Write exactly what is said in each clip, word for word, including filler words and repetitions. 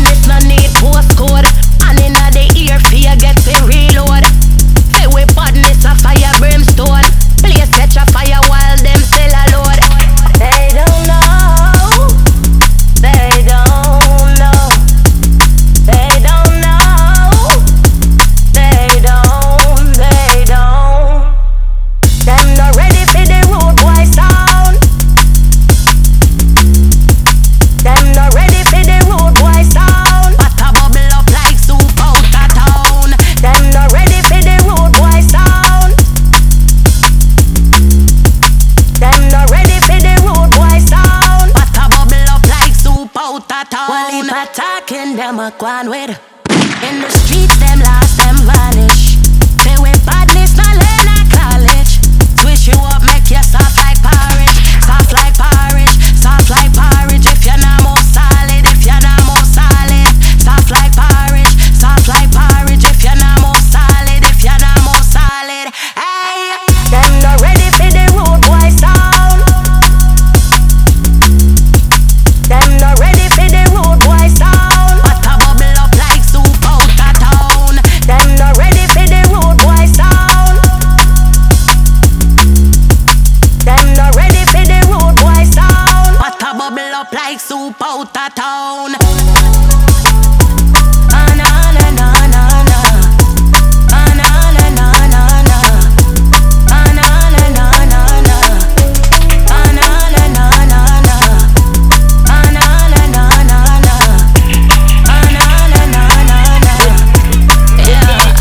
badness no need postcode. And inna the ear for you get to reload. Say we badness a fire brimstone. Place catch a fire while them still a load. They don't know. They don't know. They don't know. They don't. They don't. Them not ready for the road boy sound. Them not ready for the road boy sound. But a bubble up like soup out of town. Them not ready for the road boy sound. Them not ready for the road boy sound. But a bubble up like soup out of town. Well, if I talking, them a gone with. In the streets, them lost, them vanish. Say we badness, not learn at college. Twist you up, make you soft like porridge. Soft like porridge, soft like porridge. If you're not more solid, if you're not more solid. Soft like porridge, soft like porridge. If you're not more solid, if you're not more solid. Hey, them not ready for the road boy sound. Them not ready for the road boy sound. But a bubble up like soup out of town. Them not ready for the road boy sound. Them not ready for the road boy sound. But a bubble up like soup out of town. Ah, na, na, na, na, na. Ah, na, na, na, na, na. Ah, na, na, na, na, na. Ah, na, na, na, na, na. Ah, na, na, na, na, na. Ah, na, na, na, na, na. Yeah.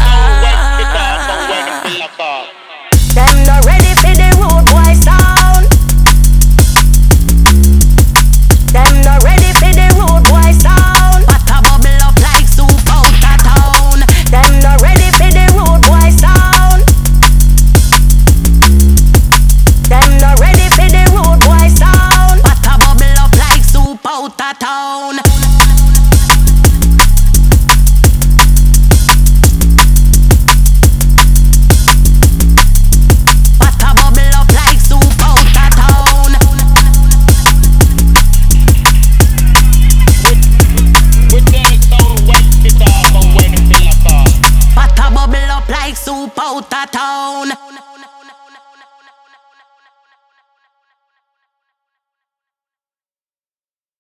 Them not ready for the road boy sound. Them not ready for the road boy sound. But a bubble up like soup out of town. Them not ready for the road boy sound. Them not ready for the road boy sound. But a bubble up like soup out of town. But a bubble up like soup out of town. But a bubble up like soup out of town.